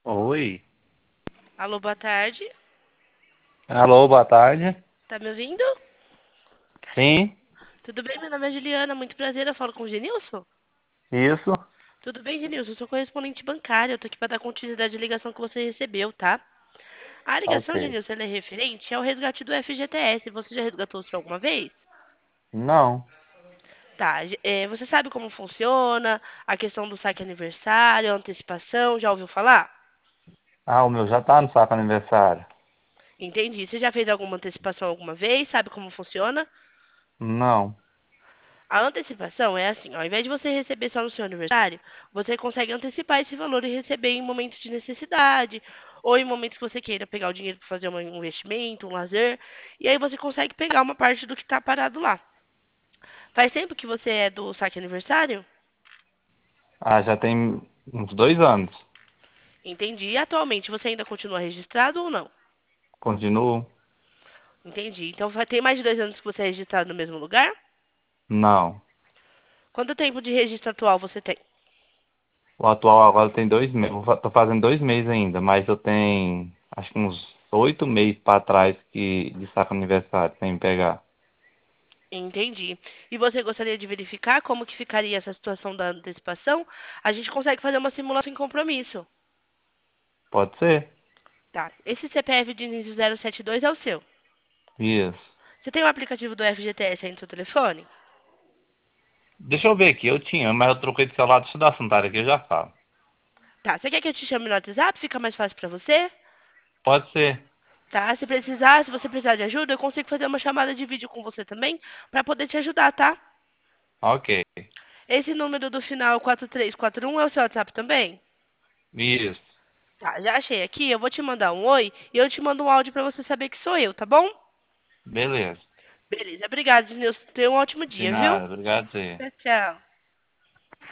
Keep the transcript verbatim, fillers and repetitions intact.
Oi. Alô, boa tarde. Alô, boa tarde. Tá me ouvindo? Sim, Tudo bem? Meu nome é Juliana, muito prazer. Eu falo com o Genilson? isso. Tudo bem, Genilson? Eu sou correspondente bancária. Eu tô aqui para dar continuidade à ligação que você recebeu, tá? A Ok. ligação, Genilson, ela é referente ao resgate do F G T S. Você já resgatou o seu alguma vez? Não. Tá. ge- é, você sabe como funciona? A questão do saque aniversário, antecipação, já ouviu falar? Ah, o meu já tá no saco aniversário. Entendi. Você já fez alguma antecipação alguma vez? Sabe como funciona? Não. A antecipação é assim, ao invés de você receber só no seu aniversário, você consegue antecipar esse valor e receber em momentos de necessidade, ou em momentos que você queira pegar o dinheiro para fazer um investimento, um lazer, e aí você consegue pegar uma parte do que está parado lá. Faz tempo que você é do saque aniversário? Ah, já tem uns dois anos. Entendi. E atualmente você ainda continua registrado ou não? Continuo? Entendi. Então vai- tem mais de dois anos que você é registrado no mesmo lugar? Não. Quanto tempo de registro atual você tem? O atual agora tem dois meses. Tô fazendo dois meses ainda, mas eu tenho acho que uns oito meses pra trás que de saco aniversário sem pegar. Entendi. E você gostaria de verificar como que ficaria essa situação da antecipação? A gente consegue fazer uma simulação em compromisso. Pode ser? Tá. Esse C P F de início zero sete dois é o seu. Isso. Você tem o aplicativo do F G T S aí no seu telefone? Deixa eu ver aqui, eu tinha, mas eu troquei de celular. Deixa eu dar a Santara aqui, eu já falo. Tá. Você quer que eu te chame no WhatsApp? Fica mais fácil pra você? Pode ser. Tá. Se precisar, se você precisar de ajuda, eu consigo fazer uma chamada de vídeo com você também pra poder te ajudar, tá? Ok. Esse número do final quatro três quatro um é o seu WhatsApp também? Isso. Tá, já achei aqui. Eu vou te mandar um oi e eu te mando um áudio pra você saber que sou eu, tá bom? Beleza. Beleza, obrigada, Nilson. Tenha um ótimo De dia, viu? nada. Obrigado, você. Tchau, tchau.